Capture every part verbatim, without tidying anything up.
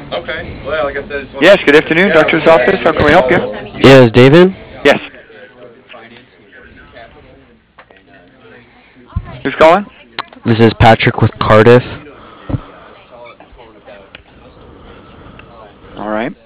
Okay. Well, like I said, just Yes, good afternoon, doctor's office. How can we help you? Yeah, is Dave in? Yes. Who's calling? This is Patrick with Cardiff. All right.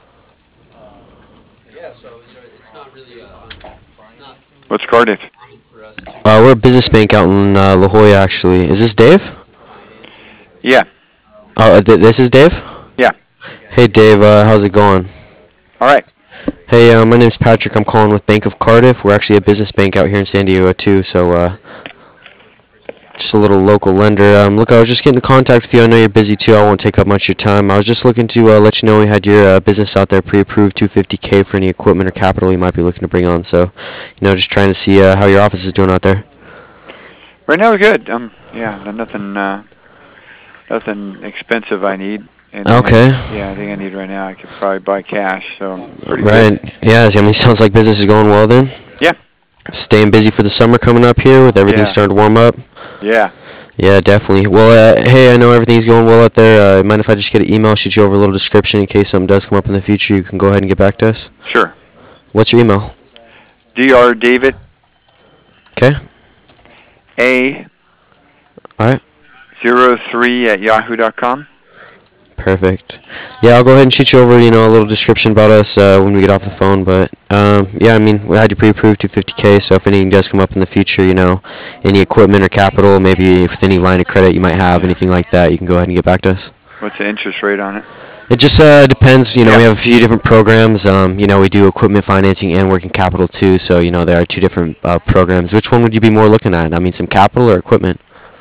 What's Cardiff? Uh, we're a business bank out in uh, La Jolla, actually. Is this Dave? Yeah. Oh, uh, th- this is Dave? Yeah. Hey, Dave, uh, how's it going? All right. Hey, uh, my name's Patrick. I'm calling with Bank of Cardiff. We're actually a business bank out here in San Diego, too, so uh, just a little local lender. Um, look, I was just getting in contact with you. I know you're busy, too. I won't take up much of your time. I was just looking to uh, let you know we had your uh, business out there pre-approved two hundred fifty K for any equipment or capital you might be looking to bring on. So, you know, just trying to see uh, how your office is doing out there. Right now we're good. Um. Yeah. Nothing. Uh, nothing expensive. I need. And Okay. Yeah, I think I need right now. I could probably buy cash. So pretty Right. good. Yeah, I mean, sounds like business is going well then. Yeah. Staying busy for the summer coming up here with everything Yeah. starting to warm up. Yeah. Yeah, definitely. Well, uh, hey, I know everything's going well out there. Uh, mind if I just get an email, shoot you over a little description in case something does come up in the future? You can go ahead and get back to us. Sure. What's your email? Dr. David Okay. A. All right. Zero three at yahoo dot com. Perfect. Yeah, I'll go ahead and shoot you over, you know, a little description about us uh, when we get off the phone. But um, yeah, I mean, we had you pre-approved two hundred fifty K. So if anything does come up in the future, you know, any equipment or capital, maybe with any line of credit you might have, anything like that, you can go ahead and get back to us. What's the interest rate on it? It just uh, depends. You know, Yeah. we have a few different programs. Um, you know, we do equipment financing and working capital too. So you know, there are two different uh, programs. Which one would you be more looking at? I mean, some capital or equipment?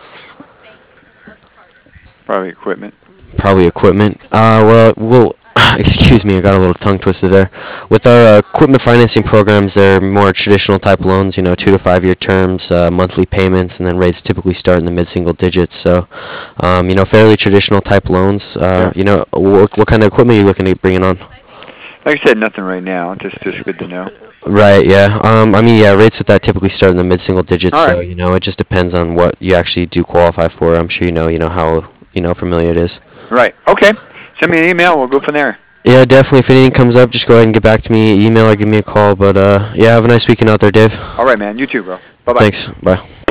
Probably equipment. Probably equipment. Uh, well, we'll. Excuse me, I got a little tongue twisted there. With our uh, equipment financing programs, they're more traditional type loans. You know, two to five year terms, uh, monthly payments, and then rates typically start in the mid single digits. So, um, you know, fairly traditional type loans. Uh, Yeah. You know, what, what kind of equipment are you looking at bringing on? Like I said, nothing right now. Just just good to know. Right, yeah. Um, I mean, yeah, rates with that typically start in the mid-single digits, All so, right. you know, it just depends on what you actually do qualify for. I'm sure you know, you know how, you know, familiar it is. Right. Okay. Send me an email. We'll go from there. Yeah, definitely. If anything comes up, just go ahead and get back to me, email or give me a call. But, uh, yeah, have a nice weekend out there, Dave. All right, man. You too, bro. Bye-bye. Thanks. Bye.